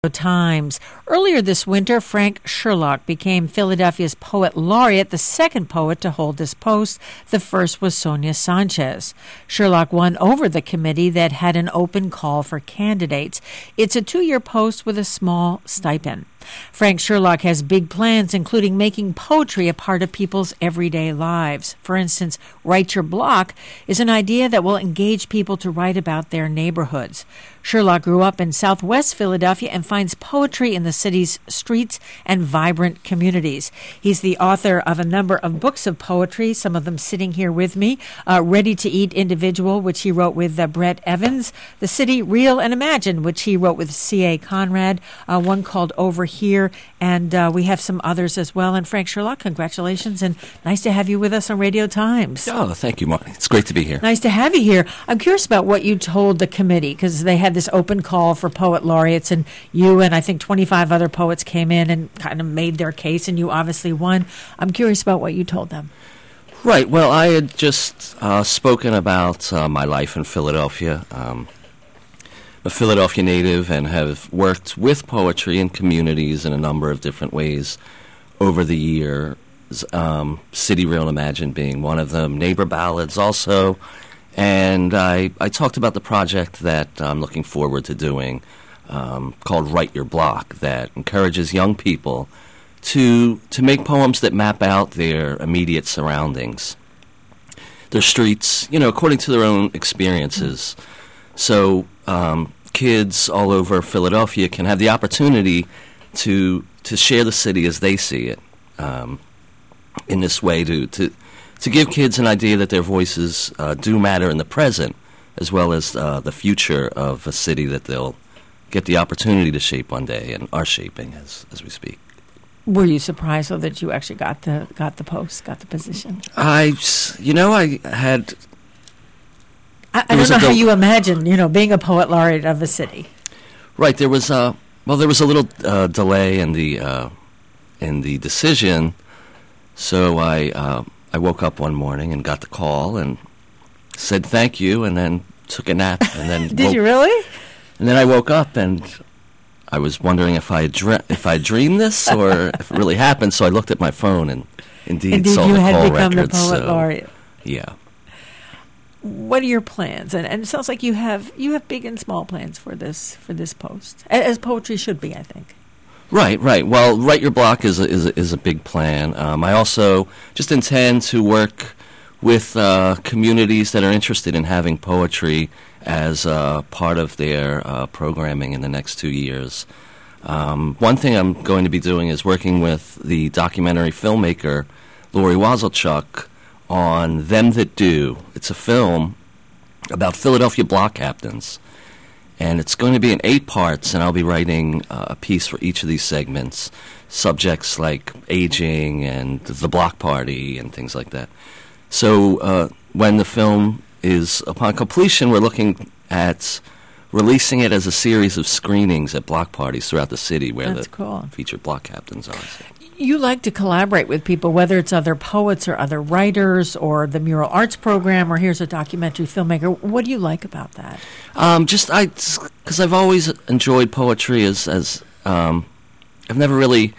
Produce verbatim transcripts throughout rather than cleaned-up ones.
Times. Earlier this winter, Frank Sherlock became Philadelphia's poet laureate, the second poet to hold this post. The first was Sonia Sanchez. Sherlock won over the committee that had an open call for candidates. It's a two-year post with a small stipend. Frank Sherlock has big plans, including making poetry a part of people's everyday lives. For instance, Write Your Block is an idea that will engage people to write about their neighborhoods. Sherlock grew up in southwest Philadelphia and finds poetry in the city's streets and vibrant communities. He's the author of a number of books of poetry, some of them sitting here with me. Uh, Ready to Eat Individual, which he wrote with uh, Brett Evans. The City, Real and Imagined, which he wrote with C A Conrad. Uh, one called Over Here, and uh, we have some others as well. And Frank Sherlock, congratulations, and nice to have you with us on Radio Times. Oh, thank you, Mark. It's great to be here. Nice to have you here. I'm curious about what you told the committee, because they had this open call for poet laureates, and you and I think twenty-five other poets came in and kind of made their case, and you obviously won. I'm curious about what you told them. Right. Well, I had just uh, spoken about uh, my life in Philadelphia. Um, I'm a Philadelphia native and have worked with poetry in communities in a number of different ways over the years. Um, City, Real and Imagined being one of them. Neighbor Ballads also. And I, I talked about the project that I'm looking forward to doing um, called Write Your Block, that encourages young people to to make poems that map out their immediate surroundings, their streets, you know, according to their own experiences. So um, kids all over Philadelphia can have the opportunity to to share the city as they see it um, in this way, to to to give kids an idea that their voices uh, do matter in the present, as well as uh, the future of a city that they'll get the opportunity to shape one day and are shaping as as we speak. Were you surprised, though, that you actually got the got the post, got the position? I, you know, I had... I, I don't know how del- you imagine, you know, being a poet laureate of a city. Right. There was a well, there was a little uh, delay in the uh, in the decision, so I. Uh, I woke up one morning and got the call and said thank you, and then took a nap. And then did woke, you really? And then I woke up and I was wondering if I dre- if I dreamed this or if it really happened. So I looked at my phone and indeed, indeed saw you the had call become record. the poet so, laureate. Yeah. What are your plans? And, and it sounds like you have you have big and small plans for this for this post, as poetry should be, I think. Right, right. Well, Write Your Block is a, is a, is a big plan. Um, I also just intend to work with uh, communities that are interested in having poetry as uh, part of their uh, programming in the next two years. Um, one thing I'm going to be doing is working with the documentary filmmaker Lori Wazelchuk on Them That Do. It's a film about Philadelphia block captains. And it's going to be in eight parts, and I'll be writing uh, a piece for each of these segments, subjects like aging and the block party and things like that. So uh, when the film is upon completion, we're looking at releasing it as a series of screenings at block parties throughout the city where That's the cool. featured block captains are. So. You like to collaborate with people, whether it's other poets or other writers or the Mural Arts Program, or here's a documentary filmmaker. What do you like about that? Um, just I, because I've always enjoyed poetry as as um, I've never really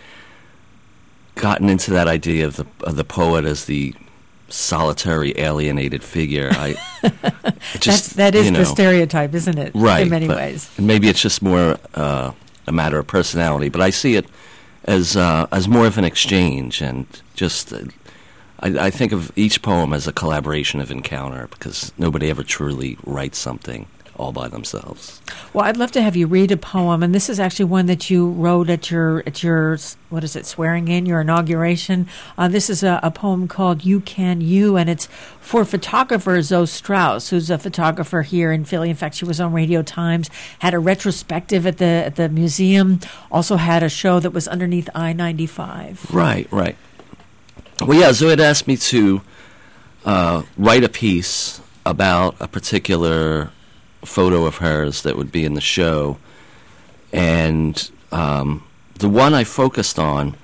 gotten into that idea of the of the poet as the solitary, alienated figure. I it just That's, that is you know, the stereotype, isn't it? Right, in many but, ways. And maybe it's just more uh, a matter of personality, but I see it as uh, as more of an exchange, and just uh, I, I think of each poem as a collaboration of encounter, because nobody ever truly writes something all by themselves. Well, I'd love to have you read a poem, and this is actually one that you wrote at your at your what is it, swearing in, your inauguration. Uh, this is a, a poem called "You Can You," and it's for photographer Zoe Strauss, who's a photographer here in Philly. In fact, she was on Radio Times, had a retrospective at the at the museum, also had a show that was underneath I ninety-five. Right, right. Well, yeah, Zoe had asked me to uh, write a piece about a particular photo of hers that would be in the show, and um, the one I focused on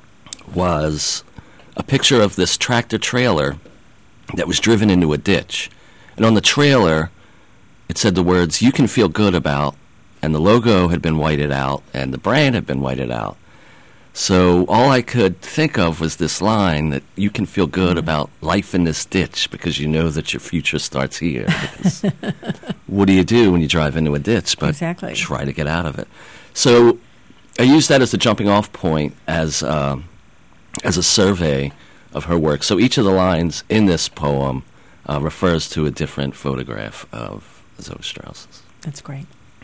was a picture of this tractor trailer that was driven into a ditch, and on the trailer it said the words, "You can feel good about," and and the logo had been whited out, and the brand had been whited out. So all I could think of was this line that you can feel good mm-hmm. about life in this ditch because you know that your future starts here. Because what do you do when you drive into a ditch but exactly. try to get out of it? So I used that as a jumping off point as um, as a survey of her work. So each of the lines in this poem uh, refers to a different photograph of Zoe Strauss's. That's great.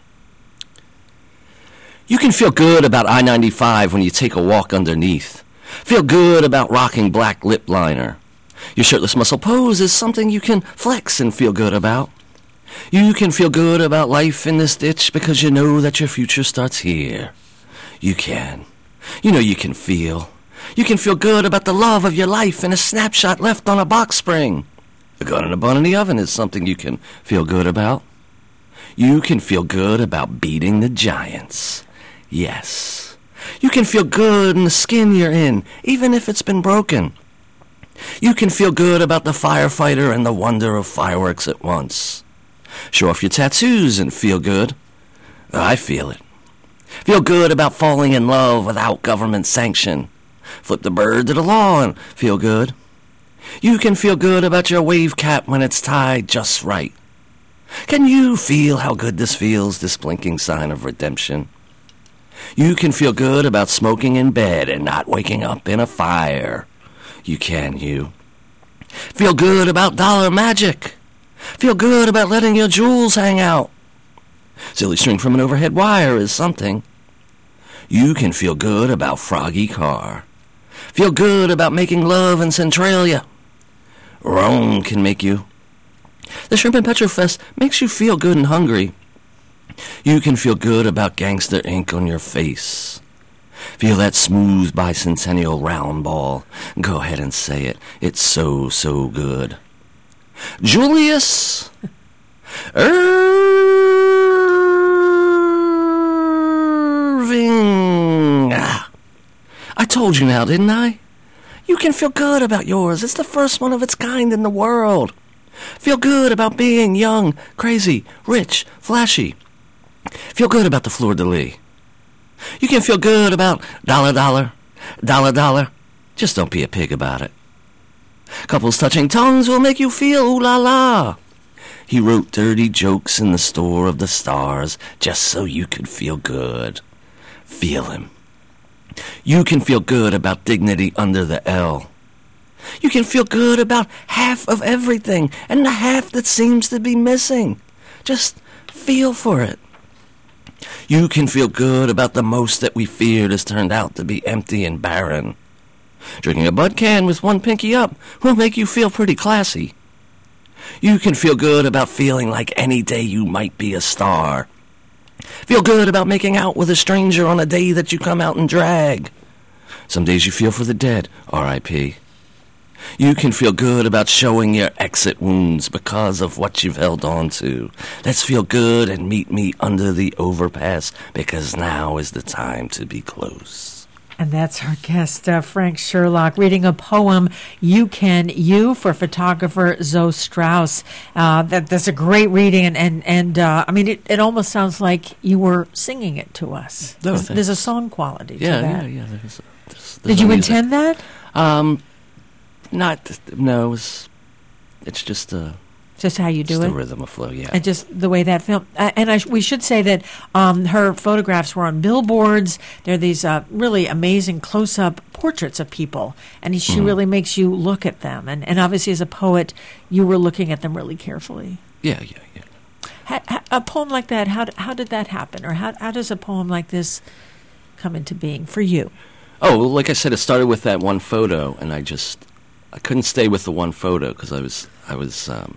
You can feel good about I ninety-five when you take a walk underneath. Feel good about rocking black lip liner. Your shirtless muscle pose is something you can flex and feel good about. You can feel good about life in this ditch because you know that your future starts here. You can. You know you can feel. You can feel good about the love of your life in a snapshot left on a box spring. A gun and a bun in the oven is something you can feel good about. You can feel good about beating the giants. Yes. You can feel good in the skin you're in, even if it's been broken. You can feel good about the firefighter and the wonder of fireworks at once. Show off your tattoos and feel good. I feel it. Feel good about falling in love without government sanction. Flip the bird to the law and feel good. You can feel good about your wave cap when it's tied just right. Can you feel how good this feels, this blinking sign of redemption? You can feel good about smoking in bed and not waking up in a fire. You can, you. Feel good about dollar magic. Feel good about letting your jewels hang out. Silly string from an overhead wire is something. You can feel good about Froggy Car. Feel good about making love in Centralia. Rome can make you. The Shrimp and Petrofest makes you feel good and hungry. You can feel good about gangster ink on your face. Feel that smooth bicentennial round ball. Go ahead and say it. It's so, so good. Julius Irving. Ah, I told you now, didn't I? You can feel good about yours. It's the first one of its kind in the world. Feel good about being young, crazy, rich, flashy. Feel good about the fleur-de-lis. You can feel good about dollar, dollar, dollar, dollar. Just don't be a pig about it. Couples touching tongues will make you feel ooh la la. He wrote dirty jokes in the store of the stars just so you could feel good. Feel him. You can feel good about dignity under the L. You can feel good about half of everything and the half that seems to be missing. Just feel for it. You can feel good about the most that we feared has turned out to be empty and barren. Drinking a Bud can with one pinky up will make you feel pretty classy. You can feel good about feeling like any day you might be a star. Feel good about making out with a stranger on a day that you come out in drag. Some days you feel for the dead, R I P You can feel good about showing your exit wounds because of what you've held on to. Let's feel good and meet me under the overpass because now is the time to be close. And that's our guest, uh, Frank Sherlock, reading a poem, You Can You, for photographer Zoe Strauss. Uh, that, that's a great reading, and, and, and uh, I mean, it, it almost sounds like you were singing it to us. No, there's, there's a song quality yeah, to that. Yeah, yeah, there's, there's, there's Did you intend that? Um, not, no, it was, it's just a... Just how you do just it? the rhythm of flow, yeah. And just the way that film... Uh, and I sh- we should say that um, her photographs were on billboards. There are these uh, really amazing close-up portraits of people. And she mm-hmm. really makes you look at them. And, and obviously, as a poet, you were looking at them really carefully. Yeah, yeah, yeah. Ha- ha- a poem like that, how, d- how did that happen? Or how, how does a poem like this come into being for you? Oh, well, like I said, it started with that one photo. And I just... I couldn't stay with the one photo because I was... I was um,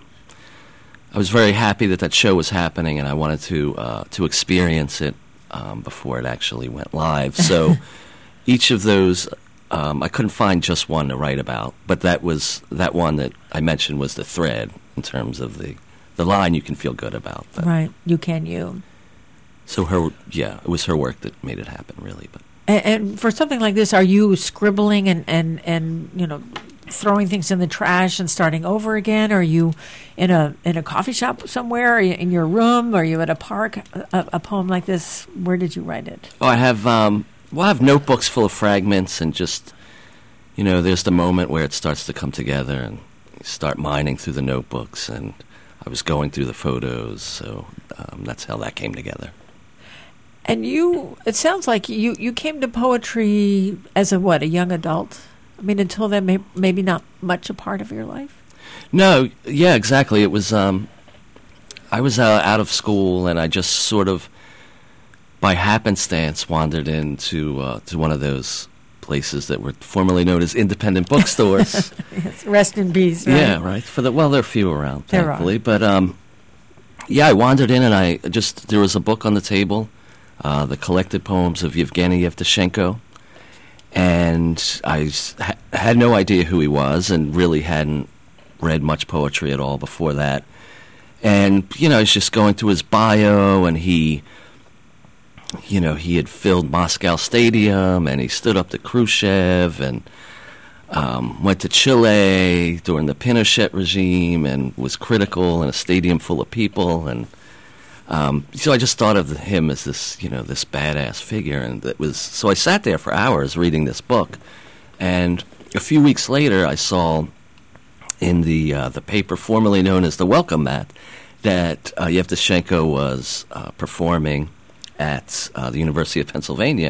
I was very happy that that show was happening, and I wanted to uh, to experience it um, before it actually went live. So each of those, um, I couldn't find just one to write about, but that was that one that I mentioned was the thread in terms of the the line you can feel good about. But right, you can you. So her, yeah, it was her work that made it happen, really. But and, and for something like this, are you scribbling and, and, and you know throwing things in the trash and starting over again? Are you in a in a coffee shop somewhere? Are you in your room? Are you at a park? A, a poem like this, where did you write it? Oh, I have um, well, I have notebooks full of fragments, and just, you know, there's the moment where it starts to come together, and you start mining through the notebooks, and I was going through the photos, so um, that's how that came together. And you, it sounds like you, you came to poetry as a what, a young adult? I mean, until then, may, maybe not much a part of your life? No, yeah, exactly. It was, um, I was uh, out of school, and I just sort of, by happenstance, wandered into uh, to one of those places that were formerly known as independent bookstores. Yes, rest in peace, right? Yeah, right. For the well, there are few around, there thankfully. Are. But um, yeah, I wandered in, and I just there was a book on the table, uh, the collected poems of Yevgeny Yevtushenko. And I ha- had no idea who he was, and really hadn't read much poetry at all before that. And, you know, I was just going through his bio, and he, you know, he had filled Moscow Stadium, and he stood up to Khrushchev, and um, went to Chile during the Pinochet regime, and was critical in a stadium full of people, and Um, so I just thought of him as this, you know, this badass figure, and it was. So I sat there for hours reading this book, and a few weeks later, I saw in the uh, the paper formerly known as the Welcome Mat that uh, Yevtushenko was uh, performing at uh, the University of Pennsylvania.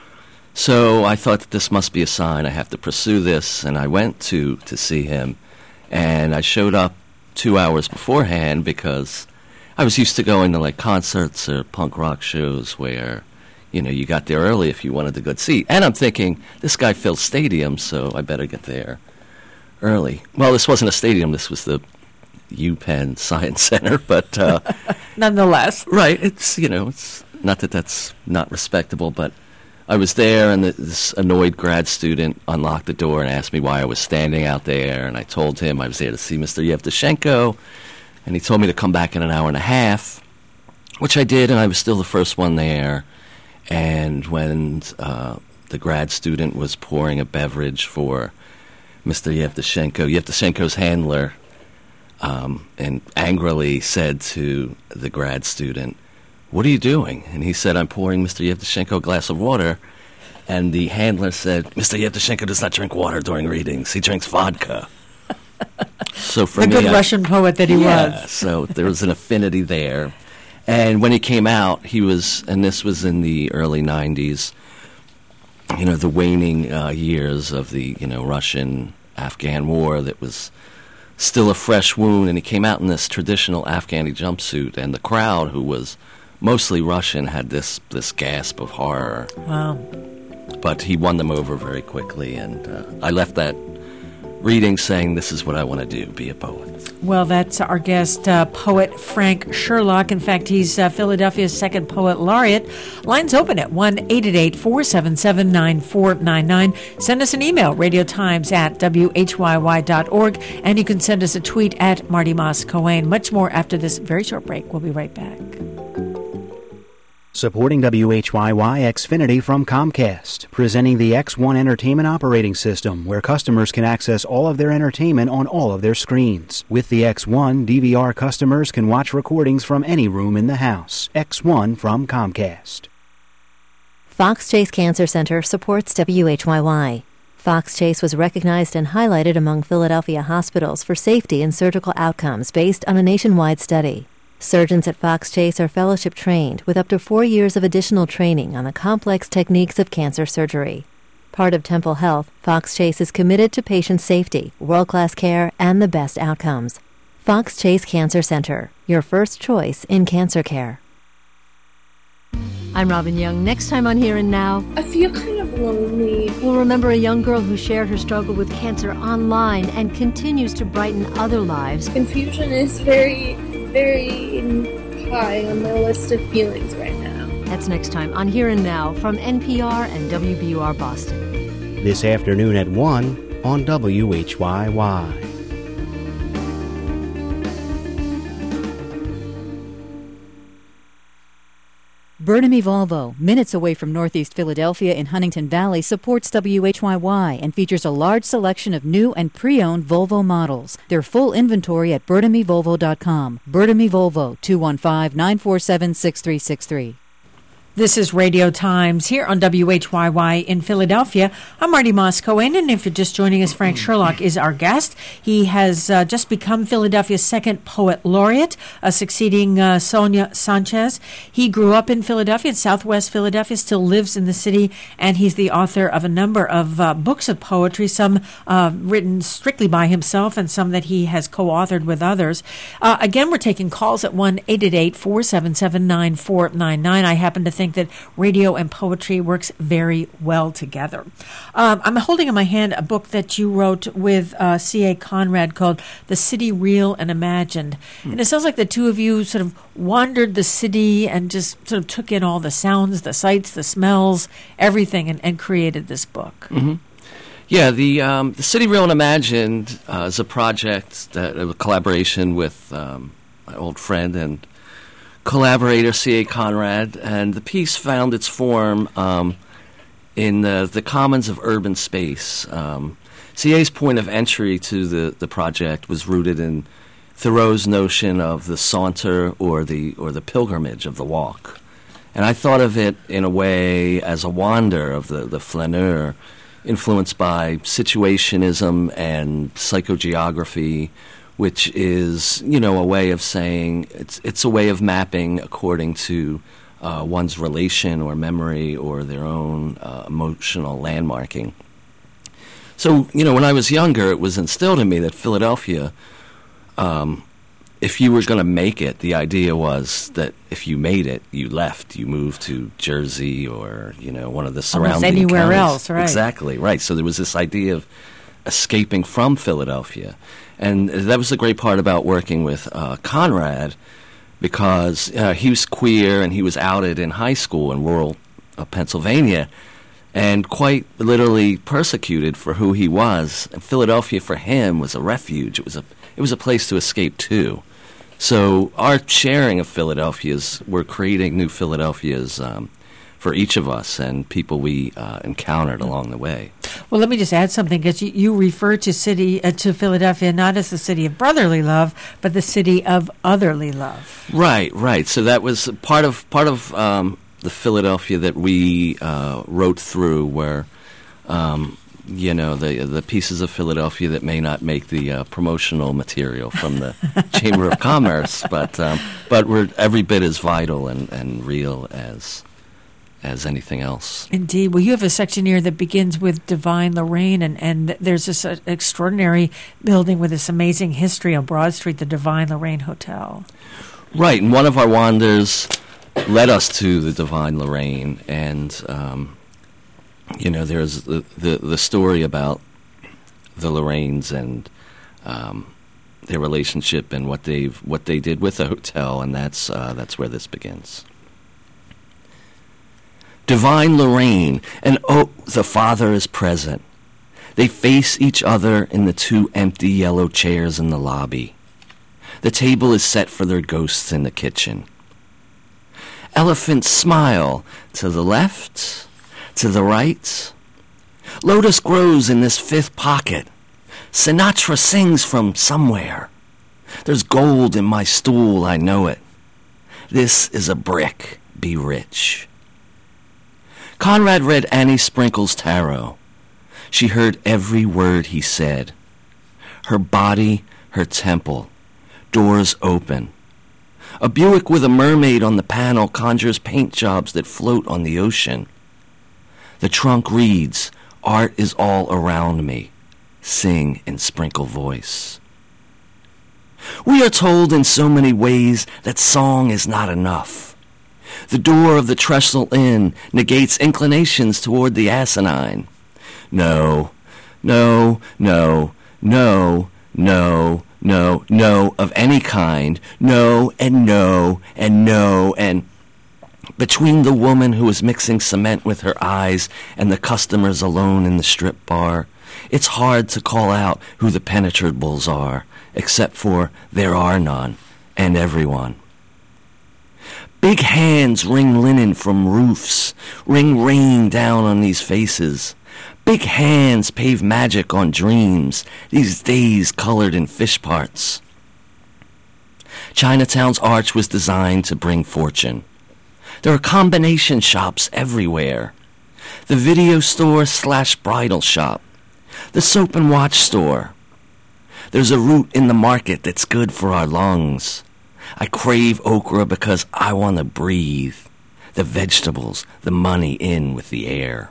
So I thought that this must be a sign. I have to pursue this, and I went to to see him, and I showed up two hours beforehand because I was used to going to, like, concerts or punk rock shows where, you know, you got there early if you wanted a good seat. And I'm thinking, this guy fills stadiums, so I better get there early. Well, this wasn't a stadium. This was the UPenn Science Center, but... Uh, Nonetheless. Right. It's, you know, it's not that that's not respectable, but I was there, and this annoyed grad student unlocked the door and asked me why I was standing out there, and I told him I was there to see Mister Yevtushenko. And he told me to come back in an hour and a half, which I did, and I was still the first one there. And when uh, the grad student was pouring a beverage for Mister Yevtushenko, Yevtushenko's handler, um, and angrily said to the grad student, "What are you doing?" And he said, "I'm pouring Mister Yevtushenko a glass of water." And the handler said, "Mister Yevtushenko does not drink water during readings. He drinks vodka." So for the me, good I, Russian poet that he yeah, was. So there was an affinity there. And when he came out, he was, and this was in the early nineties, you know, the waning uh, years of the, you know, Russian-Afghan war that was still a fresh wound, and he came out in this traditional Afghani jumpsuit, and the crowd, who was mostly Russian, had this, this gasp of horror. Wow. But he won them over very quickly, and uh, I left that reading saying, this is what I want to do, be a poet. Well, that's our guest, uh, poet Frank Sherlock. In fact, he's uh, Philadelphia's second poet laureate. Lines open at one eight eight eight, four seven seven, nine four nine nine. Send us an email, radiotimes at w h y y dot org, and you can send us a tweet at Marty Moss Cohen. Much more after this very short break. We'll be right back. Supporting W H Y Y Xfinity from Comcast, presenting the X one Entertainment Operating System, where customers can access all of their entertainment on all of their screens. With the X one, D V R customers can watch recordings from any room in the house. X one from Comcast. Fox Chase Cancer Center supports W H Y Y. Fox Chase was recognized and highlighted among Philadelphia hospitals for safety and surgical outcomes based on a nationwide study. Surgeons at Fox Chase are fellowship trained with up to four years of additional training on the complex techniques of cancer surgery. Part of Temple Health, Fox Chase is committed to patient safety, world-class care, and the best outcomes. Fox Chase Cancer Center, your first choice in cancer care. I'm Robin Young. Next time on Here and Now, I feel kind of lonely. We'll remember a young girl who shared her struggle with cancer online and continues to brighten other lives. Confusion is very, very high on my list of feelings right now. That's next time on Here and Now from N P R and W B U R Boston. This afternoon at one on W H Y Y. Burnham Volvo, minutes away from Northeast Philadelphia in Huntington Valley, supports W H Y Y and features a large selection of new and pre-owned Volvo models. Their full inventory at burnham e volvo dot com. Burnham Volvo, two one five, nine four seven, six three six three. This is Radio Times here on W H Y Y in Philadelphia. I'm Marty Moss-Cohen, and if you're just joining us, Frank Sherlock is our guest. He has uh, just become Philadelphia's second poet laureate, uh, succeeding uh, Sonia Sanchez. He grew up in Philadelphia, in southwest Philadelphia, still lives in the city, and he's the author of a number of uh, books of poetry, some uh, written strictly by himself and some that he has co-authored with others. Uh, again, we're taking calls at one eight eight eight, four seven seven, nine four nine nine. I happen to think that radio and poetry works very well together. Um, I'm holding in my hand a book that you wrote with uh, C A Conrad called The City Real and Imagined. Mm. And it sounds like the two of you sort of wandered the city and just sort of took in all the sounds, the sights, the smells, everything, and, and created this book. Mm-hmm. Yeah, the um, the City Real and Imagined uh, is a project, that, a collaboration with um, my old friend and collaborator C A Conrad, and the piece found its form um, in the, the commons of urban space. Um, C A's point of entry to the, the project was rooted in Thoreau's notion of the saunter or the or the pilgrimage of the walk. And I thought of it in a way as a wander of the, the flaneur, influenced by situationism and psychogeography, which is, you know, a way of saying, it's it's a way of mapping according to uh, one's relation or memory or their own uh, emotional landmarking. So, you know, when I was younger, it was instilled in me that Philadelphia, um, if you were going to make it, the idea was that if you made it, you left, you moved to Jersey or, you know, one of the surrounding Almost anywhere counties. else, right. Exactly, right. So there was this idea of escaping from Philadelphia. And that was the great part about working with uh, Conrad, because uh, he was queer and he was outed in high school in rural uh, Pennsylvania and quite literally persecuted for who he was. And Philadelphia for him was a refuge. It was a it was a place to escape to. So our sharing of Philadelphia's, we're creating new Philadelphia's um, for each of us and people we uh, encountered along the way. Well, let me just add something, because you, you refer to city uh, to Philadelphia not as the city of brotherly love, but the city of otherly love. Right, right. So that was part of part of um, the Philadelphia that we uh, wrote through, where um, you know the the pieces of Philadelphia that may not make the uh, promotional material from the Chamber of Commerce, but um, but we're every bit as vital and, and real as. as anything else. Indeed. Well, you have a section here that begins with Divine Lorraine, and, and there's this uh, extraordinary building with this amazing history on Broad Street, the Divine Lorraine Hotel. Right, and one of our wanders led us to the Divine Lorraine, and, um, you know, there's the, the, the story about the Lorraines and um, their relationship and what they've what they did with the hotel, and that's uh, that's where this begins. Divine Lorraine, and oh, the Father is present. They face each other in the two empty yellow chairs in the lobby. The table is set for their ghosts in the kitchen. Elephants smile to the left, to the right. Lotus grows in this fifth pocket. Sinatra sings from somewhere. There's gold in my stool, I know it. This is a brick, be rich. Conrad read Annie Sprinkle's tarot. She heard every word he said. Her body, her temple, doors open. A Buick with a mermaid on the panel conjures paint jobs that float on the ocean. The trunk reads, art is all around me. Sing in Sprinkle voice. We are told in so many ways that song is not enough. The door of the Trestle Inn negates inclinations toward the asinine. No, no, no, no, no, no, no of any kind. No and no and no and... Between the woman who is mixing cement with her eyes and the customers alone in the strip bar, it's hard to call out who the penetrables are, except for there are none and everyone. Big hands wring linen from roofs, wring rain down on these faces. Big hands pave magic on dreams, these days colored in fish parts. Chinatown's arch was designed to bring fortune. There are combination shops everywhere. The video store slash bridal shop. The soap and watch store. There's a root in the market that's good for our lungs. I crave okra because I want to breathe. The vegetables, the money in with the air.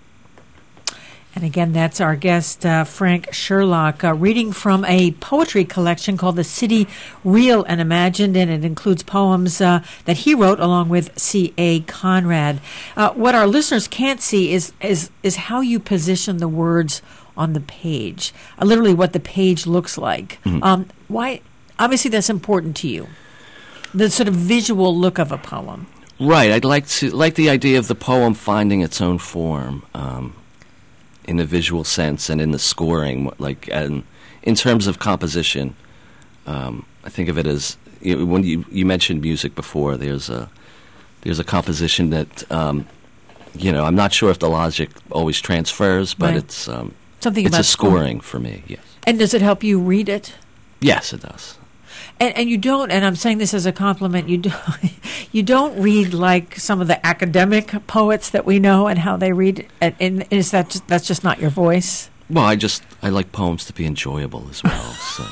And again, that's our guest, uh, Frank Sherlock, uh, reading from a poetry collection called The City Real and Imagined, and it includes poems uh, that he wrote along with C A. Conrad. Uh, what our listeners can't see is, is, is how you position the words on the page, uh, literally what the page looks like. Mm-hmm. Um, why? Obviously, that's important to you, the sort of visual look of a poem. Right. I'd like to like the idea of the poem finding its own form. Um, in the visual sense and in the scoring, like and in terms of composition, um, I think of it as, you know, when you, you mentioned music before, there's a there's a composition that, um, you know, I'm not sure if the logic always transfers, but right. it's um, something it's about a scoring for me, yes. And does it help you read it? Yes, it does. And, and you don't, and I'm saying this as a compliment, you don't, you don't read like some of the academic poets that we know and how they read. And, and is that just, that's just not your voice? Well, I just I like poems to be enjoyable as well. So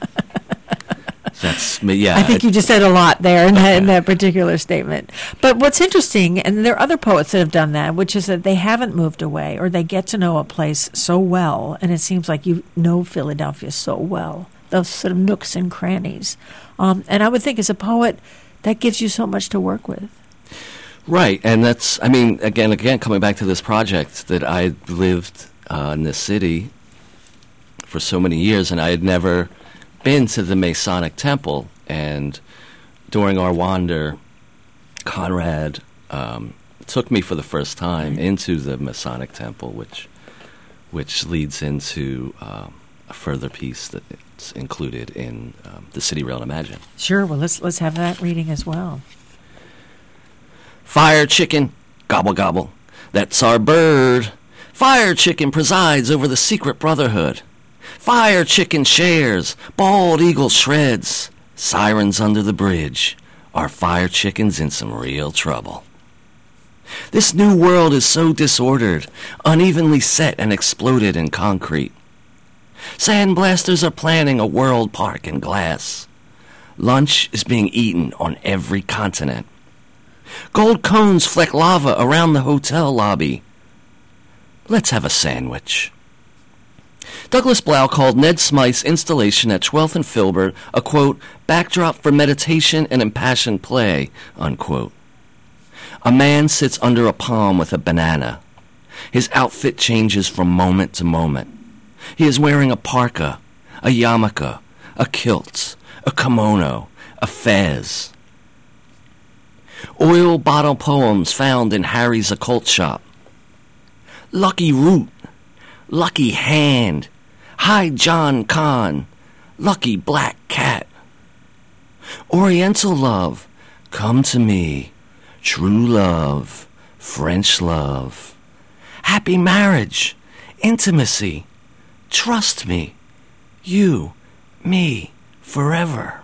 that's me. Yeah, I think it, you just said a lot there in that, in that particular statement. But what's interesting, and there are other poets that have done that, which is that they haven't moved away, or they get to know a place so well, and it seems like you know Philadelphia so well. Those sort of nooks and crannies. Um, and I would think as a poet, that gives you so much to work with. Right, and that's, I mean, again, again, coming back to this project, that I lived uh, in this city for so many years, and I had never been to the Masonic Temple. And during our wander, Conrad um, took me for the first time into the Masonic Temple, which which leads into um, a further piece that it's included in um, The City Real and Imagined. Sure, well, let's let's have that reading as well. Fire chicken, gobble gobble, that's our bird. Fire chicken presides over the secret brotherhood. Fire chicken shares, bald eagle shreds. Sirens under the bridge, our fire chicken's in some real trouble. This new world is so disordered, unevenly set and exploded in concrete. Sandblasters are planning a world park in glass. Lunch is being eaten on every continent. Gold cones fleck lava around the hotel lobby. Let's have a sandwich. Douglas Blau called Ned Smyth's installation at twelfth and Filbert a, quote, backdrop for meditation and impassioned play, unquote. A man sits under a palm with a banana. His outfit changes from moment to moment. He is wearing a parka, a yarmulke, a kilt, a kimono, a fez. Oil bottle poems found in Harry's occult shop. Lucky root, lucky hand, hi John Con, lucky black cat. Oriental love, come to me, true love, French love. Happy marriage, intimacy, trust me, you, me, forever.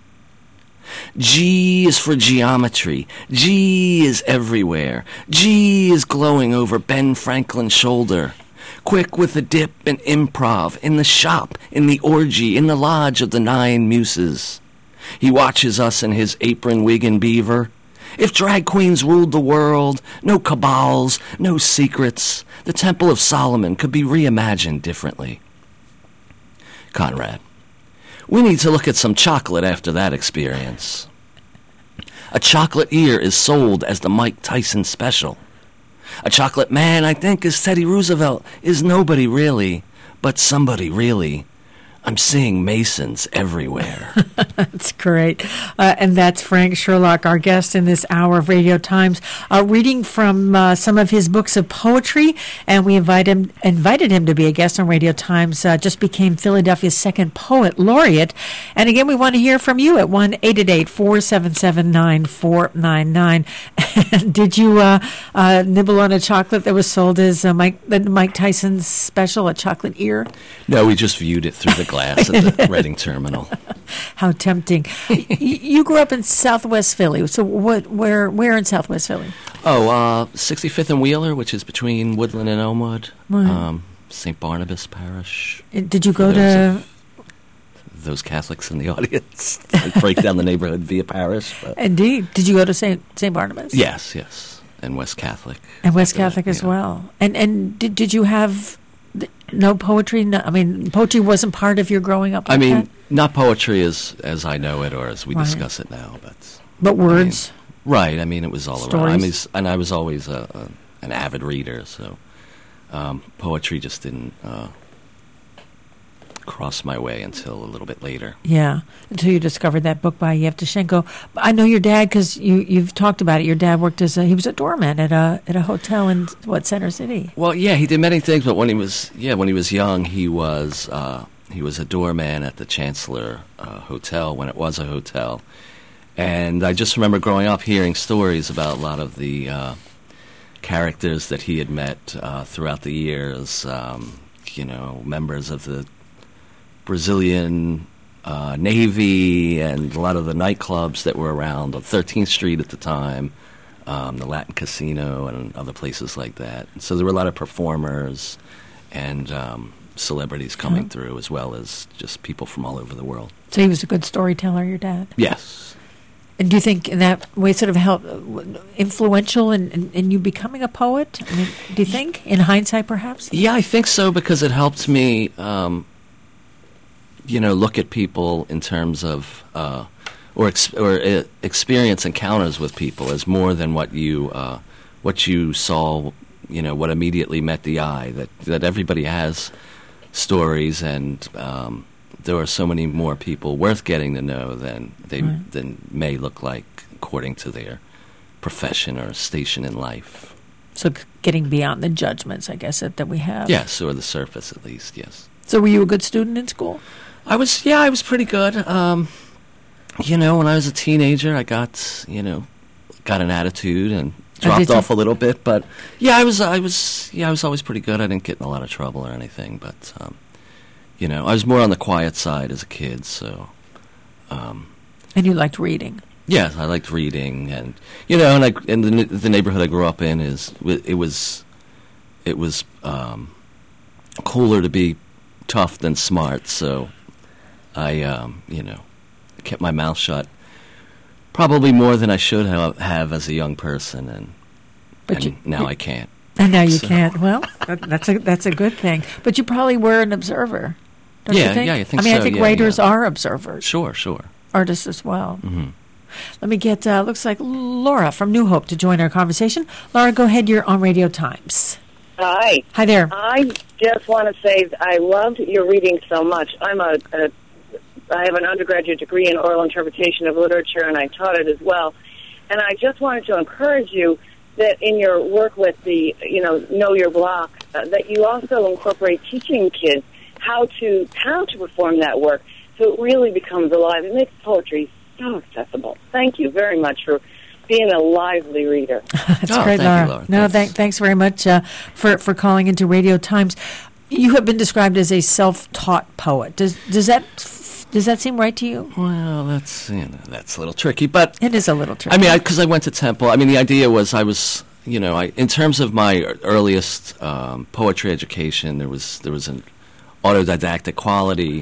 G is for geometry. G is everywhere. G is glowing over Ben Franklin's shoulder. Quick with the dip and improv, in the shop, in the orgy, in the lodge of the nine muses. He watches us in his apron wig and beaver. If drag queens ruled the world, no cabals, no secrets, the Temple of Solomon could be reimagined differently. Conrad. We need to look at some chocolate after that experience. A chocolate ear is sold as the Mike Tyson special. A chocolate man, I think, is Teddy Roosevelt, is nobody really, but somebody really. I'm seeing Masons everywhere. That's great. Uh, and that's Frank Sherlock, our guest in this hour of Radio Times, uh, reading from uh, some of his books of poetry. And we invite him, invited him to be a guest on Radio Times, uh, just became Philadelphia's second poet laureate. And again, we want to hear from you at one eight eight eight, four seven seven, nine four nine nine. Did you uh, uh, nibble on a chocolate that was sold as uh, Mike, the Mike Tyson's special, a chocolate ear? No, we just viewed it through the glass at the Reading Terminal. How tempting. y- you grew up in Southwest Philly. So what? Where where in Southwest Philly? Oh, uh, sixty-fifth and Wheeler, which is between Woodland and Elmwood. Right. Um, Saint Barnabas Parish. Did you go For those to... of those Catholics in the audience that break down the neighborhood via parish. But Indeed. Did you go to Saint Saint Barnabas? yes, yes. And West Catholic. And West So, Catholic as yeah. well. And and did did you have th- no poetry? No, I mean, poetry wasn't part of your growing up. I like mean, that? not poetry as as I know it or as we Right. discuss it now, but But words. right. I mean, it was all around. I Stories? mean, s- and I was always a, a, an avid reader, so um, poetry just didn't uh, cross my way until a little bit later. Yeah, until you discovered that book by Yevtushenko. But I know your dad because you you've talked about it. Your dad worked as a he was a doorman at a at a hotel in what Center City. Well, yeah, he did many things, but when he was yeah when he was young, he was uh, he was a doorman at the Chancellor uh, Hotel when it was a hotel, and I just remember growing up hearing stories about a lot of the uh, characters that he had met uh, throughout the years. Um, you know, members of the Brazilian uh, Navy and a lot of the nightclubs that were around on thirteenth Street at the time, um, the Latin Casino and other places like that. So there were a lot of performers and um, celebrities coming Huh. through, as well as just people from all over the world. So he was a good storyteller. Your dad. Yes. And do you think in that way sort of helped, influential in, in, in you becoming a poet? I mean, do you think, in hindsight, perhaps? Yeah, I think so, because it helped me, um, you know, look at people in terms of, uh, or ex- or uh, experience encounters with people as more than what you uh, what you saw, you know, what immediately met the eye. That that everybody has stories, and um, there are so many more people worth getting to know than they Right. than may look like according to their profession or station in life. So c- getting beyond the judgments, I guess, that, that we have. Yes, or the surface at least. Yes. So were you a good student in school? I was, yeah, I was pretty good. Um, you know, when I was a teenager, I got, you know, got an attitude and dropped did you? off a little bit. But yeah, I was, I was, yeah, I was always pretty good. I didn't get in a lot of trouble or anything. But um, you know, I was more on the quiet side as a kid. So um, And you liked reading. yeah, I liked reading, and you know, and I, and the ne- the neighborhood I grew up in is it was, it was um, cooler to be tough than smart. So. I, um, you know, kept my mouth shut probably more than I should have, have as a young person, and, But and you- now you- I can't. And now you So- can't. Well, that, that's a that's a good thing. But you probably were an observer. Don't Yeah, you think? yeah, I think I mean, I so, think yeah, writers yeah. are observers, Sure, sure. artists as well. hmm Let me get, uh, looks like Laura from New Hope to join our conversation. Laura, go ahead. You're on Radio Times. Hi. Hi there. I just want to say I loved your reading so much. I'm a, a I have an undergraduate degree in oral interpretation of literature, and I taught it as well. And I just wanted to encourage you that in your work with the, you know, Know Your Block, uh, that you also incorporate teaching kids how to how to perform that work, so it really becomes alive. It makes poetry so accessible. Thank you very much for being a lively reader. That's Oh, great, thank you, Laura. Laura. No, Thanks. thank, thanks very much uh, for, for calling into Radio Times. You have been described as a self-taught poet. Does does that does that seem right to you? Well, that's you know that's a little tricky, but It is a little tricky. I mean, because I, I went to Temple. I mean, the idea was I was, you know, I in terms of my earliest um, poetry education, there was there was an autodidactic quality,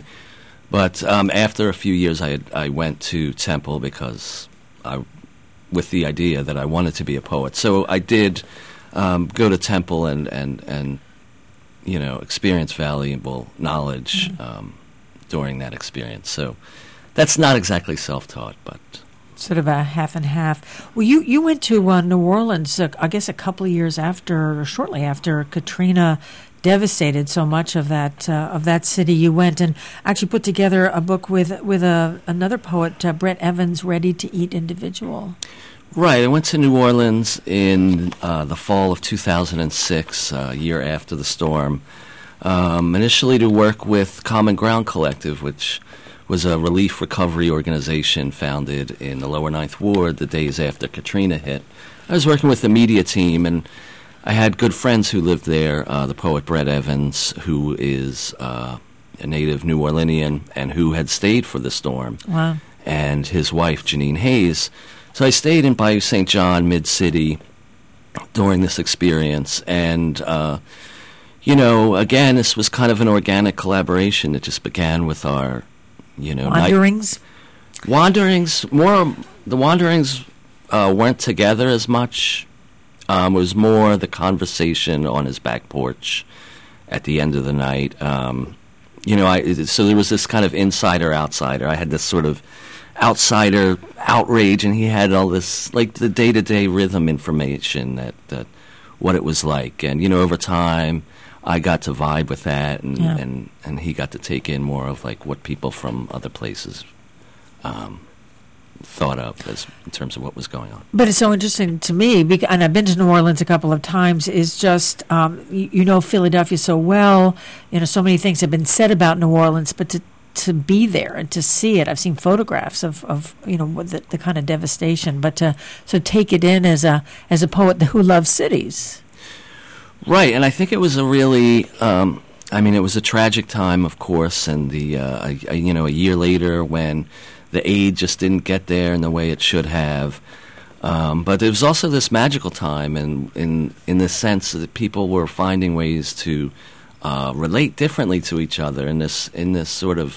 but um, after a few years, I had, I went to Temple because I, with the idea that I wanted to be a poet. So I did um, go to Temple and and and you know experience valuable knowledge. Mm-hmm. Um, during that experience. So that's not exactly self-taught, but Sort of a half and half. Well, you, you went to uh, New Orleans, uh, I guess, a couple of years after, or shortly after Katrina devastated so much of that uh, of that city. You went and actually put together a book with with a, another poet, uh, Brett Evans, Ready to Eat Individual. Right. I went to New Orleans in uh, the fall of two thousand six, a uh, year after the storm, um, initially to work with Common Ground Collective, which was a relief recovery organization founded in the Lower Ninth Ward the days after Katrina hit. I was working with the media team, and I had good friends who lived there, uh, the poet Brett Evans, who is uh, a native New Orleanian and who had stayed for the storm, wow. and his wife, Janine Hayes. So I stayed in Bayou Saint John, Mid-City, during this experience, and uh, you know, again, this was kind of an organic collaboration that just began with our You know, wanderings. Night, wanderings. More the wanderings uh, weren't together as much. Um, it was more the conversation on his back porch at the end of the night. Um, you know, I so there was this kind of insider outsider. I had this sort of outsider outrage, and he had all this like the day to day rhythm information that that what it was like, and you know, over time, I got to vibe with that, and, yeah. and, and he got to take in more of like what people from other places um, thought of as in terms of what was going on. But it's so interesting to me, because, and I've been to New Orleans a couple of times, is just, um, you, you know Philadelphia so well, you know, so many things have been said about New Orleans, but to to be there and to see it, I've seen photographs of, of you know, the, the kind of devastation, but to so take it in as a as a poet who loves cities. Right, and I think it was a really, um, I mean, it was a tragic time, of course, and the, uh, a, a, you know, a year later when the aid just didn't get there in the way it should have. Um, but there was also this magical time, and in in the sense that people were finding ways to uh, relate differently to each other in this in this sort of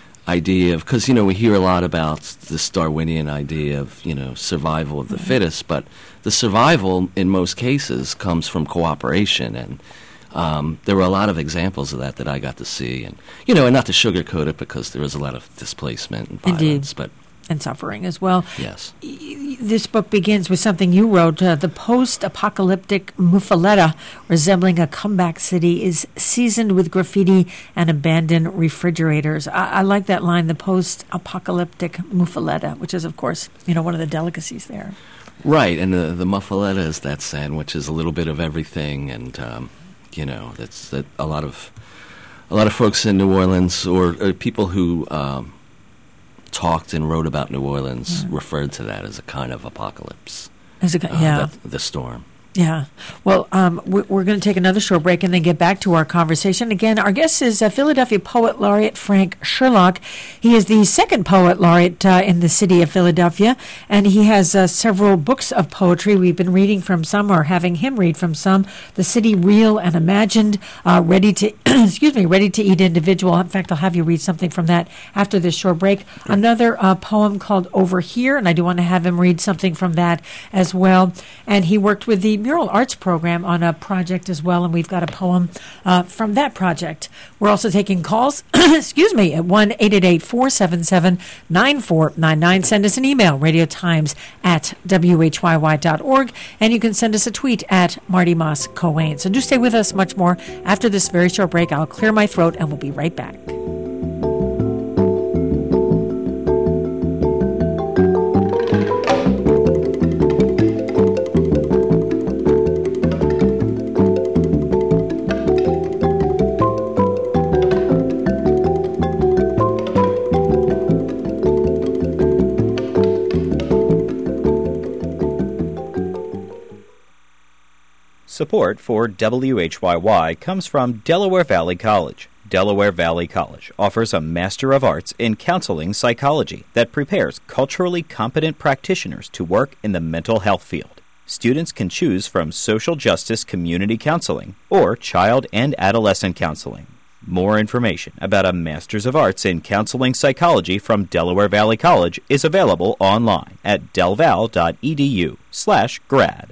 idea of, because you know we hear a lot about this Darwinian idea of you know survival of the fittest, but the survival in most cases comes from cooperation, and um, there were a lot of examples of that that I got to see, and you know, and not to sugarcoat it because there was a lot of displacement and violence, Indeed. but and suffering as well. Yes. This book begins with something you wrote. Uh, the post-apocalyptic Muffaletta, resembling a comeback city, is seasoned with graffiti and abandoned refrigerators. I, I like that line, the post-apocalyptic Muffaletta, which is, of course, you know, one of the delicacies there. Right, and the, the Muffaletta is that sandwich is a little bit of everything, and, um, you know, that's that a lot of a lot of folks in New Orleans, or, or people who um, talked and wrote about New Orleans, yeah. referred to that as a kind of apocalypse. As a, uh, yeah. that, the storm. Yeah. Well, um, we're, we're going to take another short break and then get back to our conversation. Again, our guest is uh, Philadelphia Poet Laureate Frank Sherlock. He is the second Poet Laureate uh, in the city of Philadelphia, and he has uh, several books of poetry. We've been reading from some, or having him read from some. The City Real and Imagined, uh, Ready to, excuse me, Ready to Eat Individual. In fact, I'll have you read something from that after this short break. Sure. Another uh, poem called Over Here, and I do want to have him read something from that as well. And he worked with the Mural Arts Program on a project as well, and we've got a poem uh, from that project. We're also taking calls, excuse me, at one eight eight eight, four seven seven, nine four nine nine. Send us an email, radiotimes at w h y y dot org, and you can send us a tweet at Marty Moss Cohen. So do stay with us much more. After this very short break, I'll clear my throat, and we'll be right back. Support for W H Y Y comes from Delaware Valley College. Delaware Valley College offers a Master of Arts in Counseling Psychology that prepares culturally competent practitioners to work in the mental health field. Students can choose from social justice community counseling or child and adolescent counseling. More information about a Master's of Arts in Counseling Psychology from Delaware Valley College is available online at delval.edu slash grad.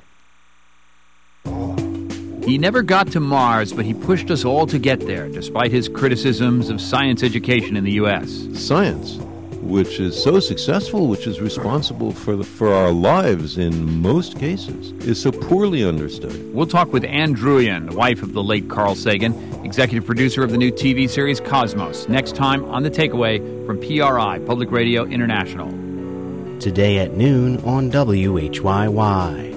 He never got to Mars, but he pushed us all to get there, despite his criticisms of science education in the U S Science? which is so successful, which is responsible for the, for our lives in most cases, is so poorly understood. We'll talk with Ann Druyan, the wife of the late Carl Sagan, executive producer of the new T V series Cosmos, next time on The Takeaway from P R I, Public Radio International. Today at noon on W H Y Y.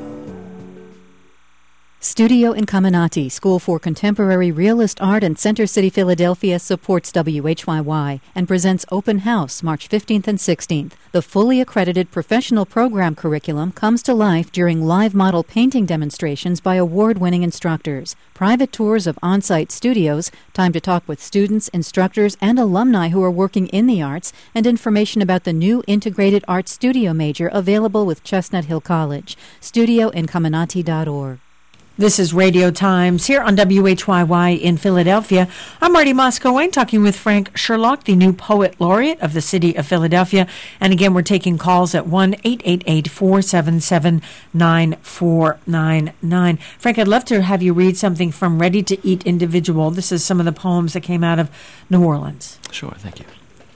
Studio Incaminati, School for Contemporary Realist Art in Center City, Philadelphia, supports W H Y Y and presents Open House March fifteenth and sixteenth. The fully accredited professional program curriculum comes to life during live model painting demonstrations by award-winning instructors, private tours of on-site studios, time to talk with students, instructors, and alumni who are working in the arts, and information about the new Integrated Art Studio major available with Chestnut Hill College. studio incaminati dot org. This is Radio Times here on W H Y Y in Philadelphia. I'm Marty Moscow-Wayne talking with Frank Sherlock, the new Poet Laureate of the City of Philadelphia. And again, we're taking calls at one eight eight eight, four seven seven, nine four nine nine. Frank, I'd love to have you read something from Ready to Eat Individual. This is some of the poems that came out of New Orleans. Sure, thank you.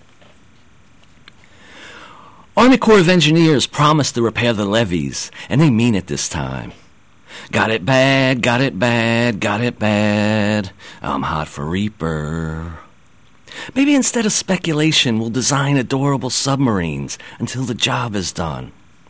Army Corps of Engineers promised to repair the levees, and they mean it this time. Got it bad, got it bad, got it bad. I'm hot for Reaper. Maybe instead of speculation, we'll design adorable submarines until the job is done.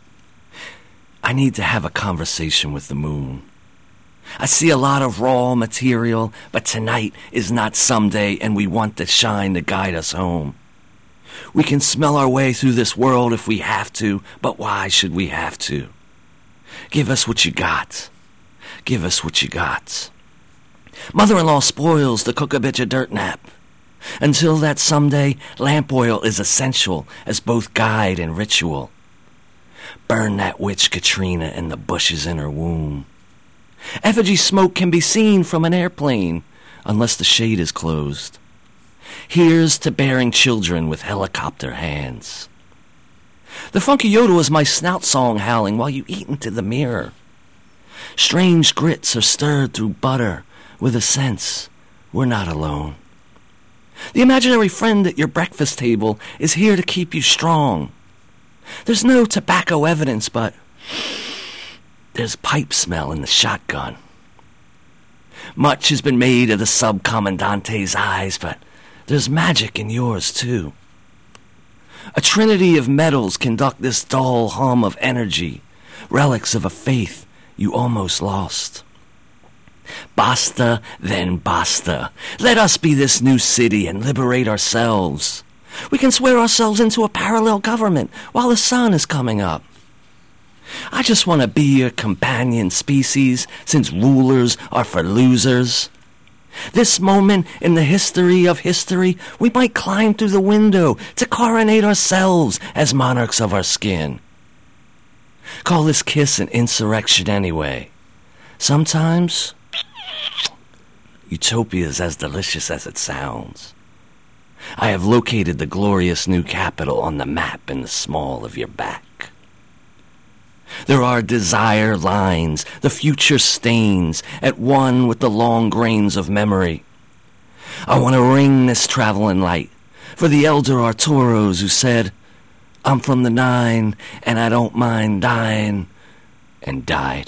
I need to have a conversation with the moon. I see a lot of raw material, but tonight is not someday, and we want the shine to guide us home. We can smell our way through this world if we have to, but why should we have to? Give us what you got. Give us what you got. Mother-in-law spoils to cook a bitch a dirt nap. Until that someday, lamp oil is essential as both guide and ritual. Burn that witch Katrina in the bushes in her womb. Effigy smoke can be seen from an airplane, unless the shade is closed. Here's to bearing children with helicopter hands. The funky yodel is my snout song howling while you eat into the mirror. Strange grits are stirred through butter with a sense we're not alone. The imaginary friend at your breakfast table is here to keep you strong. There's no tobacco evidence, but there's pipe smell in the shotgun. Much has been made of the subcommandante's eyes, but there's magic in yours, too. A trinity of metals conduct this dull hum of energy, relics of a faith you almost lost. Basta, then basta. Let us be this new city and liberate ourselves. We can swear ourselves into a parallel government while the sun is coming up. I just want to be your companion species, since rulers are for losers. This moment in the history of history, we might climb through the window to coronate ourselves as monarchs of our skin. Call this kiss an insurrection anyway. Sometimes, utopia's as delicious as it sounds. I have located the glorious new capital on the map in the small of your back. There are desire lines, the future stains, at one with the long grains of memory. I want to ring this traveling light for the elder Arturos who said, I'm from the nine, and I don't mind dying, and died.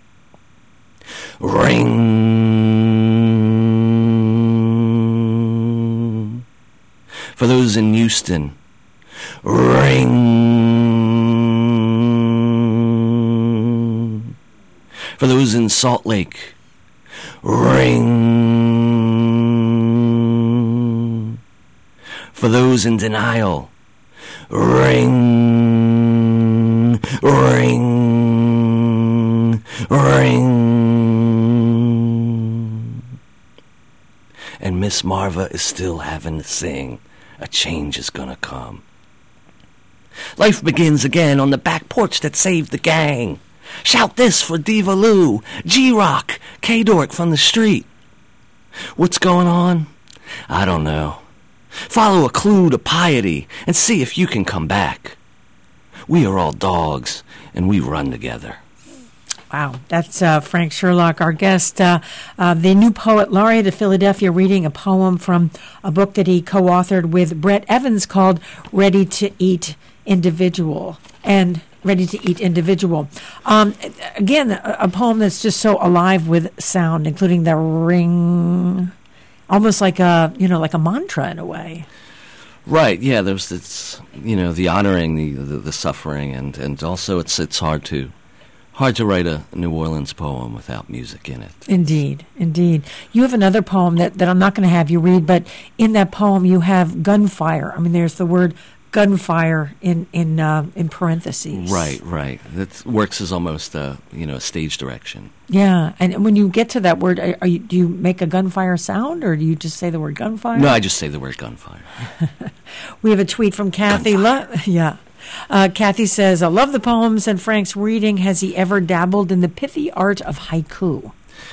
Ring. For those in Houston, ring. For those in Salt Lake, ring. For those in denial, ring, ring, ring. And Miss Marva is still having to sing, a change is gonna come. Life begins again on the back porch that saved the gang. Shout this for Diva Lou, G-Rock, K-Dork from the street. What's going on? I don't know. Follow a clue to piety and see if you can come back. We are all dogs, and we run together. Wow, that's uh, Frank Sherlock, our guest, uh, uh, the new poet laureate of Philadelphia, reading a poem from a book that he co-authored with Brett Evans called Ready to Eat Individual. And Ready to Eat Individual. Um, again, a, a poem that's just so alive with sound, including the ring, almost like a, you know, like a mantra in a way. Right, yeah, there's this, you know, the honoring the, the, the suffering, and, and also it's it's hard to hard to write a New Orleans poem without music in it. Indeed, indeed. You have another poem that, that I'm not going to have you read, but in that poem you have gunfire. I mean, there's the word gunfire in in uh, in parentheses. Right, right. That works as almost a, you know, a stage direction. Yeah, and when you get to that word, are, are you, do you make a gunfire sound, or do you just say the word gunfire? No, I just say the word gunfire. We have a tweet from Kathy. Lo- yeah. Uh, Kathy says, I love the poems and Frank's reading. Has he ever dabbled in the pithy art of haiku?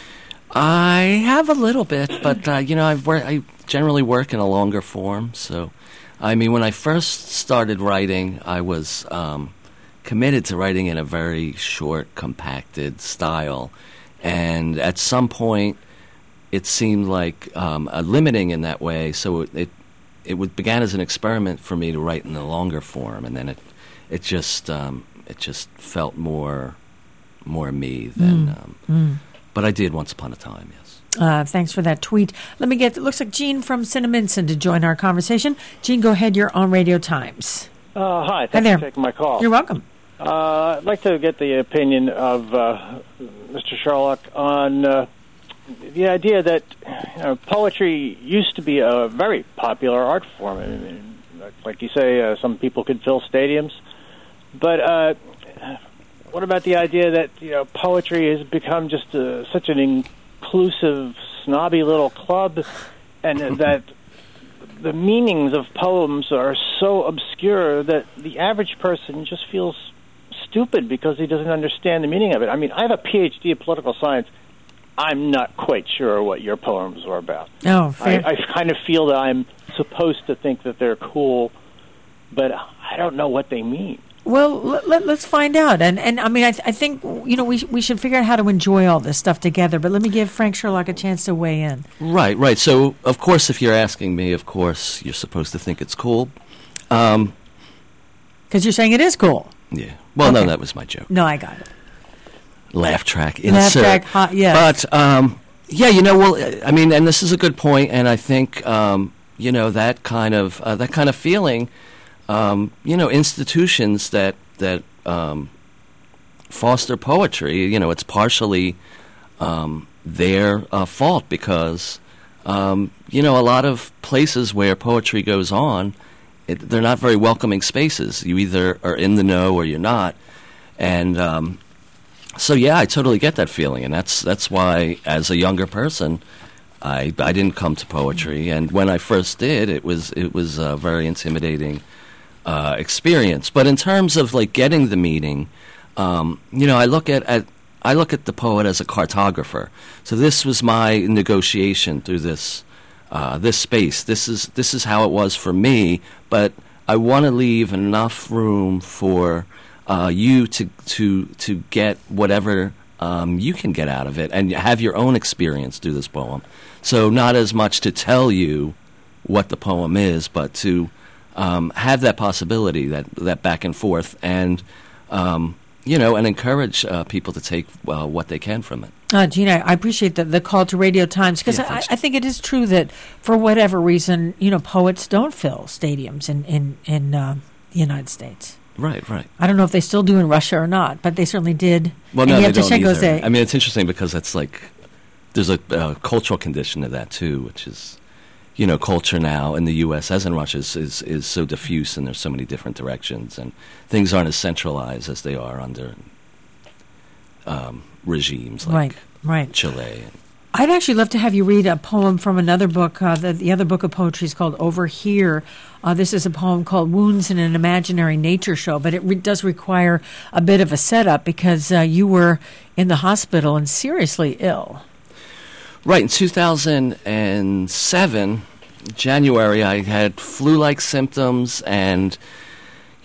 I have a little bit, but, uh, you know, I've wor- I generally work in a longer form. So, I mean, when I first started writing, I was um, committed to writing in a very short, compacted style. And at some point, it seemed like um, a limiting in that way, so it, it It would, began as an experiment for me to write in the longer form, and then it, it just, um, it just felt more, more me than. Mm. Um, Mm. But I did once upon a time, yes. Uh, thanks for that tweet. Let me get. It looks like Gene from Cinnaminson to join our conversation. Gene, go ahead. You're on Radio Times. Uh, hi, Hi thanks there. for taking my call. You're welcome. Uh, I'd like to get the opinion of uh, Mister Sherlock on uh, the idea that you know, poetry used to be a very popular art form. I mean, like you say, uh, some people could fill stadiums. But uh, what about the idea that you know poetry has become just a, such an inclusive, snobby little club, and that the meanings of poems are so obscure that the average person just feels stupid because he doesn't understand the meaning of it? I mean, I have a P H D in political science. I'm not quite sure what your poems are about. Oh, fair. I, I kind of feel that I'm supposed to think that they're cool, but I don't know what they mean. Well, let, let, let's find out. And, and I mean, I, th- I think, you know, we, sh- we should figure out how to enjoy all this stuff together. But let me give Frank Sherlock a chance to weigh in. Right, right. So, of course, if you're asking me, of course, you're supposed to think it's cool. Um, Because you're saying it is cool. Yeah. Well, Okay. no, that was my joke. No, I got it. Laugh track Laugh insert. track, ha- yes. But um, yeah, you know, well, I mean, and this is a good point, and I think um, you know that kind of uh, that kind of feeling, um, you know, institutions that that um, foster poetry, you know, it's partially um, their uh, fault because um, you know a lot of places where poetry goes on, it, they're not very welcoming spaces. You either are in the know or you're not, and um, So yeah, I totally get that feeling, and that's that's why, as a younger person, I I didn't come to poetry, and when I first did, it was it was a very intimidating uh, experience. But in terms of like getting the meaning, um, you know, I look at, at I look at the poet as a cartographer. So this was my negotiation through this uh, this space. This is this is how it was for me, but I want to leave enough room for Uh, you to to to get whatever um, you can get out of it, and have your own experience through this poem. So not as much to tell you what the poem is, but to um, have that possibility, that that back and forth, and um, you know, and encourage uh, people to take uh, what they can from it. Uh, Gina, I appreciate the, the call to Radio Times, because Yeah, I, I think it is true that for whatever reason, you know, poets don't fill stadiums in in in uh, the United States. Right, right. I don't know if they still do in Russia or not, but they certainly did. Well, and no, they don't Yevtushenko either. say, I mean, it's interesting because that's like there's a uh, cultural condition to that too, which is, you know, culture now in the U S as in Russia is, is is so diffuse, and there's so many different directions, and things aren't as centralized as they are under um, regimes like Right, right. Chile. I'd actually love to have you read a poem from another book. Uh, the, the other book of poetry is called Over Here. Uh, this is a poem called Wounds in an Imaginary Nature Show, but it re- does require a bit of a setup because uh, you were in the hospital and seriously ill. Right, in two thousand seven, January, I had flu-like symptoms, and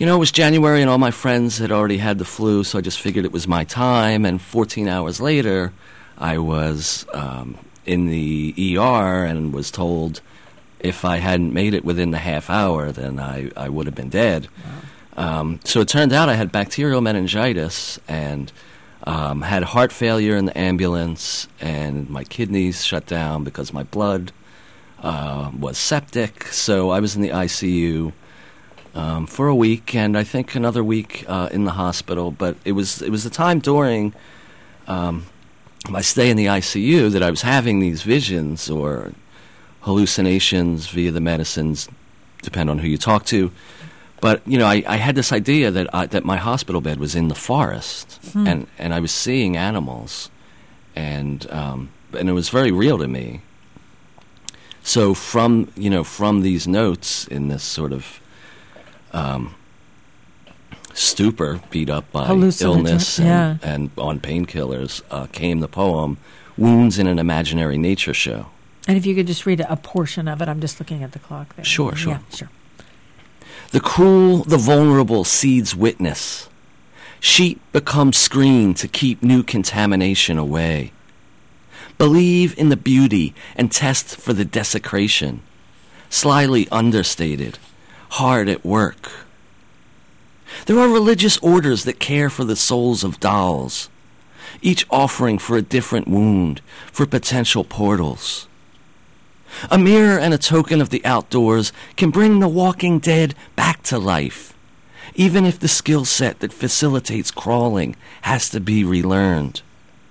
you know, it was January and all my friends had already had the flu, so I just figured it was my time. And fourteen hours later, I was um, in the E R and was told if I hadn't made it within the half hour, then I, I would have been dead. Wow. Um, so it turned out I had bacterial meningitis and um, had heart failure in the ambulance, and my kidneys shut down because my blood uh, was septic. So I was in the I C U um, for a week, and I think another week uh, in the hospital. But it was it was the time during um, my stay in the I C U that I was having these visions or hallucinations via the medicines, depend on who you talk to. But, you know, I, I had this idea that I, that my hospital bed was in the forest, hmm. and, and I was seeing animals, and um, and it was very real to me. So from, you know, from these notes in this sort of um, stupor, beat up by illness and, yeah. and on painkillers, uh, came the poem, Wounds in an Imaginary Nature Show. And if you could just read a, a portion of it, I'm just looking at the clock there. Sure, sure. Yeah, sure. The cruel, the vulnerable seeds witness. Sheet becomes screen to keep new contamination away. Believe in the beauty and test for the desecration. Slyly understated, hard at work. There are religious orders that care for the souls of dolls, each offering for a different wound, for potential portals. A mirror and a token of the outdoors can bring the walking dead back to life, even if the skill set that facilitates crawling has to be relearned.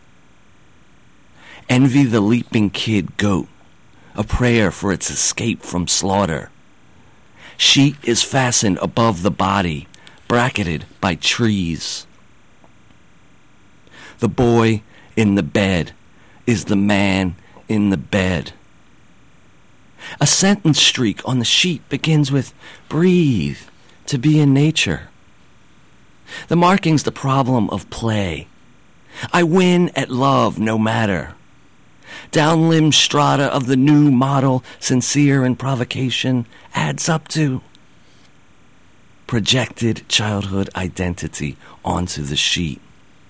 Envy the leaping kid goat, a prayer for its escape from slaughter. Sheet is fastened above the body, bracketed by trees. The boy in the bed is the man in the bed. A sentence streak on the sheet begins with breathe, to be in nature. The marking's the problem of play. I win at love no matter. Downlimb strata of the new model, sincere and provocation, adds up to projected childhood identity onto the sheet.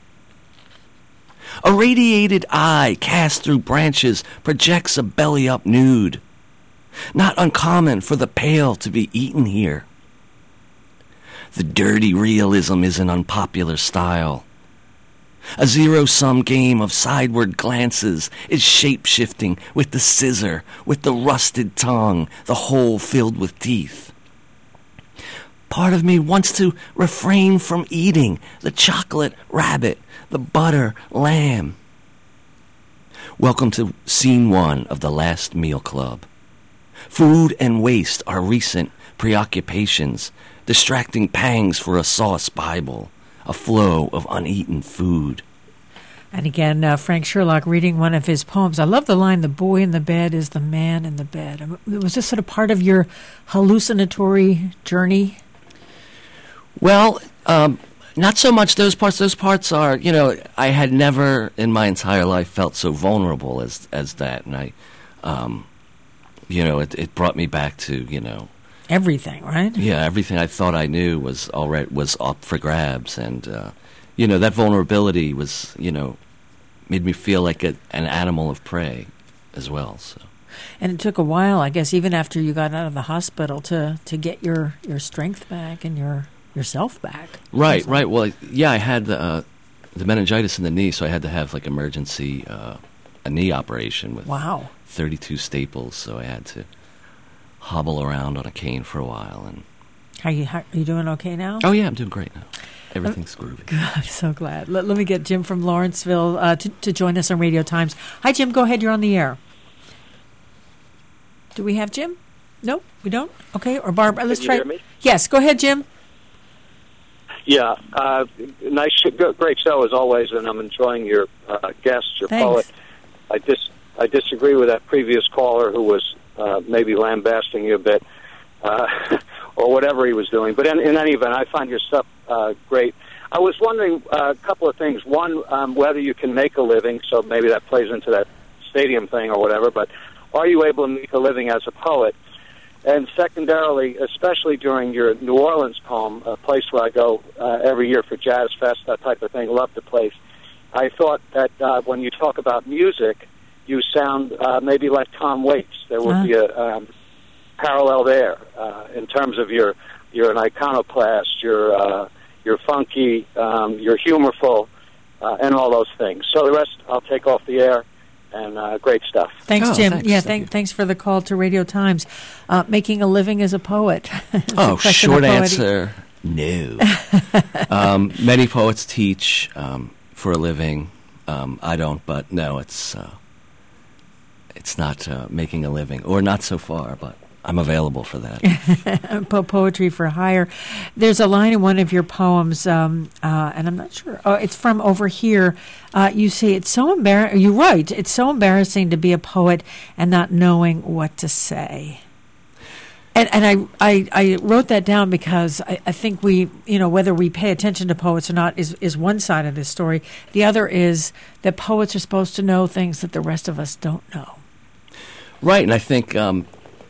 A radiated eye cast through branches projects a belly-up nude. Not uncommon for the pale to be eaten here. The dirty realism is an unpopular style. A zero-sum game of sideward glances is shape-shifting with the scissor, with the rusted tongue, the hole filled with teeth. Part of me wants to refrain from eating the chocolate rabbit, the butter lamb. Welcome to scene one of the Last Meal Club. Food and waste are recent preoccupations, distracting pangs for a sauce Bible, a flow of uneaten food. And again, uh, Frank Sherlock reading one of his poems. I love the line, the boy in the bed is the man in the bed. Was this sort of part of your hallucinatory journey? Well, um, not so much those parts. Those parts are, you know, I had never in my entire life felt so vulnerable as as that. And I, um, you know, it, it brought me back to, you know, everything, right? Yeah, everything I thought I knew was already was up for grabs, and uh, you know, that vulnerability was, you know, made me feel like a, an animal of prey as well. So, and it took a while, I guess, even after you got out of the hospital, to to get your, your strength back and your yourself back. Right, right. Well, yeah, I had the uh, the meningitis in the knee, so I had to have like emergency uh, a knee operation with wow. thirty-two staples. So I had to hobble around on a cane for a while. And are you how, are you doing okay now? Oh yeah, I'm doing great now. Everything's I'm, groovy. God, I'm so glad. Let, let me get Jim from Lawrenceville uh, to to join us on Radio Times. Hi, Jim. Go ahead. You're on the air. Do we have Jim? Nope, we don't. Okay, or Barbara. Let's Can you try. hear me? Yes, go ahead, Jim. Yeah, uh, nice, sh- great show as always, and I'm enjoying your uh, guest, your Thanks. poet. I dis- I disagree with that previous caller who was uh, maybe lambasting you a bit, uh, or whatever he was doing. But in, in any event, I find your stuff uh, great. I was wondering uh, a couple of things. One, um, whether you can make a living, so maybe that plays into that stadium thing or whatever, but are you able to make a living as a poet? And secondarily, especially during your New Orleans poem, a place where I go uh, every year for Jazz Fest, that type of thing, love the place, I thought that uh, when you talk about music, you sound uh, maybe like Tom Waits. There would uh-huh. be a um, parallel there uh, in terms of your, you're an iconoclast, you're, uh, you're funky, um, you're humorful, uh, and all those things. So the rest I'll take off the air. And uh, great stuff. Thanks, oh, Jim. Thanks, yeah, thank thank, thanks for the call to Radio Times. Uh, making a living as a poet. Oh, short answer, no. um, many poets teach um, for a living. Um, I don't, but no, it's uh, it's not uh, making a living, or not so far, but I'm available for that. Po- poetry for hire. There's a line in one of your poems, um, uh, and I'm not sure. Oh, it's from Over Here. Uh, you say it's so embarrassing. You write it's so embarrassing to be a poet and not knowing what to say. And and I, I, I wrote that down because I, I think we, you know, whether we pay attention to poets or not is, is one side of this story. The other is that poets are supposed to know things that the rest of us don't know. Right, and I think um,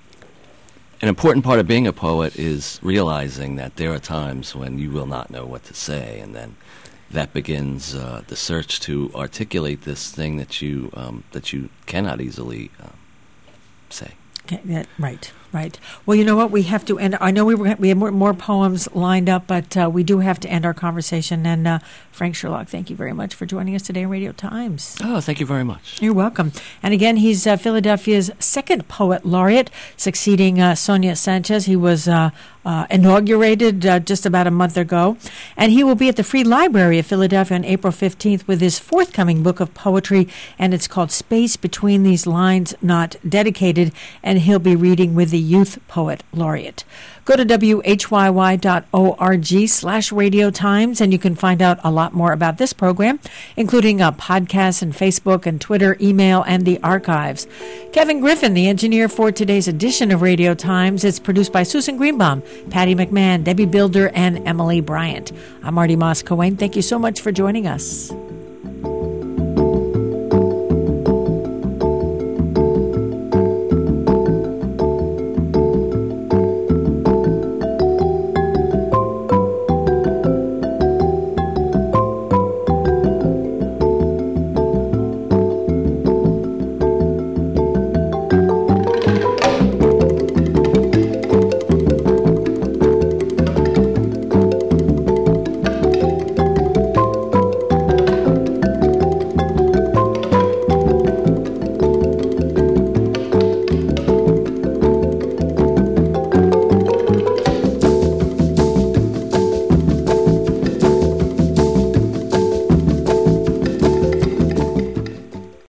an important part of being a poet is realizing that there are times when you will not know what to say, and then that begins uh, the search to articulate this thing that you um, that you cannot easily uh, say. Okay, yeah, right, right. Well, you know what? We have to end. I know we were, we have more, more poems lined up, but uh, we do have to end our conversation. And uh, Frank Sherlock, thank you very much for joining us today on Radio Times. Oh, thank you very much. You're welcome. And again, he's uh, Philadelphia's second poet laureate, succeeding uh, Sonia Sanchez. He was uh, uh, inaugurated uh, just about a month ago. And he will be at the Free Library of Philadelphia on April fifteenth with his forthcoming book of poetry, and it's called Space Between These Lines Not Dedicated, and he'll be reading with the Youth Poet Laureate. Go to W H Y Y dot org slash Radio Times, and you can find out a lot more about this program, including uh, podcasts and Facebook and Twitter, email, and the archives. Kevin Griffin, the engineer for today's edition of Radio Times. It's produced by Susan Greenbaum, Patty McMahon, Debbie Builder, and Emily Bryant. I'm Marty Moss-Coane. Thank you so much for joining us.